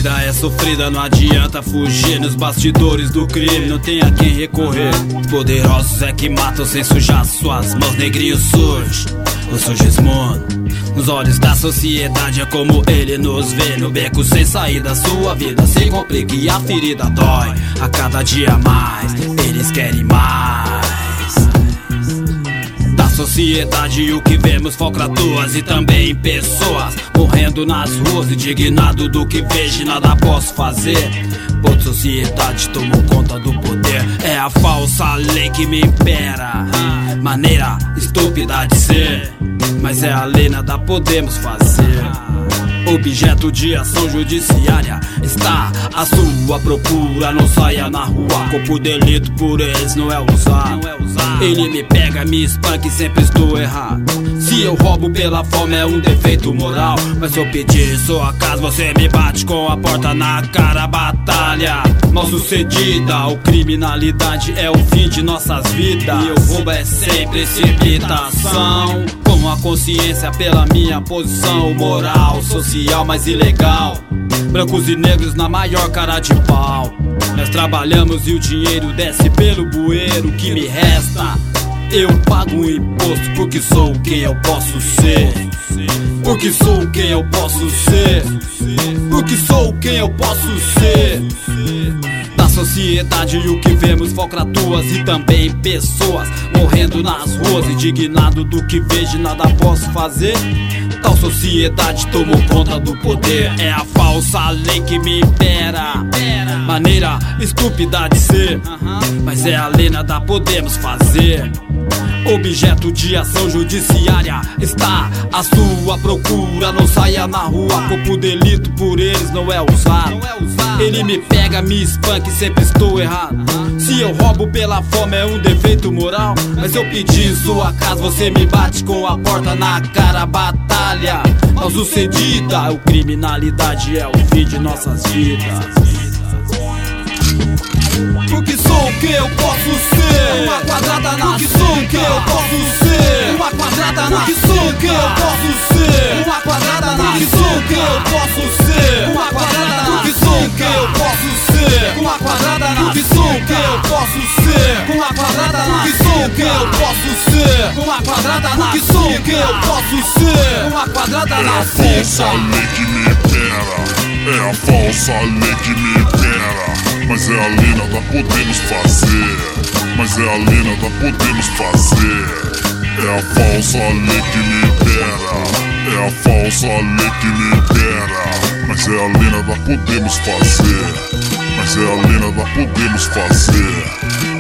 vida é sofrida, não adianta fugir. Nos bastidores do crime não tem a quem recorrer. Os poderosos é que matam sem sujar suas mãos. Negrinho surge, o Sigismundo. Nos olhos da sociedade é como ele nos vê. No beco sem saída, sua vida se complica e a ferida dói. A cada dia mais, eles querem mais. Da sociedade o que vemos falcatruas e também pessoas morrendo nas ruas, indignado do que vejo e nada posso fazer. Por sociedade tomou conta do poder. É a falsa lei que me impera, maneira estúpida de ser, mas é a lei, nada podemos fazer. Objeto de ação judiciária está à sua procura. Não saia na rua, corpo delito por eles não é usar. Ele me pega, me espanca e sempre estou errado. Se eu roubo pela fome é um defeito moral, mas se eu pedir sua casa você me bate com a porta na cara. Batalha mal sucedida, ou criminalidade é o fim de nossas vidas. E o roubo é sem precipitação, com a consciência pela minha posição moral, social, mas ilegal. Brancos e negros na maior cara de pau. Nós trabalhamos e o dinheiro desce pelo bueiro. O que me resta? Eu pago um imposto porque sou quem eu posso ser. Porque sou quem eu posso ser. Porque sou quem eu posso ser. Da sociedade o que vemos falcatruas e também pessoas morrendo nas ruas, indignado do que vejo e nada posso fazer. Tal sociedade tomou conta do poder. É a falsa lei que me impera, maneira estúpida de ser, mas é a lei, nada podemos fazer. Objeto de ação judiciária está à sua procura. Não saia na rua, corpo delito por eles não é usado. Ele me pega, me espanca e sempre estou errado. Se eu roubo pela fome é um defeito moral, mas se eu pedir sua casa você me bate com a porta na cara. Batalha mal sucedida, o criminalidade é o fim de nossas vidas. Porque sou quem eu posso ser. Uma quadrada na porque sou quem eu posso ser. Uma quadrada na porque sou quem eu posso ser. Uma quadrada na porque sou quem eu posso ser. Uma quadrada na porque sou quem eu posso ser. Uma quadrada na porque sou quem eu posso ser. Uma quadrada na porque sou quem eu posso ser. Uma quadrada na porque sou quem eu posso ser. Uma quadrada na é a falsa lei que me impera. É a falsa lei que me impera, mas é a lei, nada podemos fazer. Mas é a lei, nada podemos fazer. É a falsa lei que me impera. É a falsa lei que me impera, mas é a lei, nada podemos fazer. Mas é a lei, nada podemos fazer.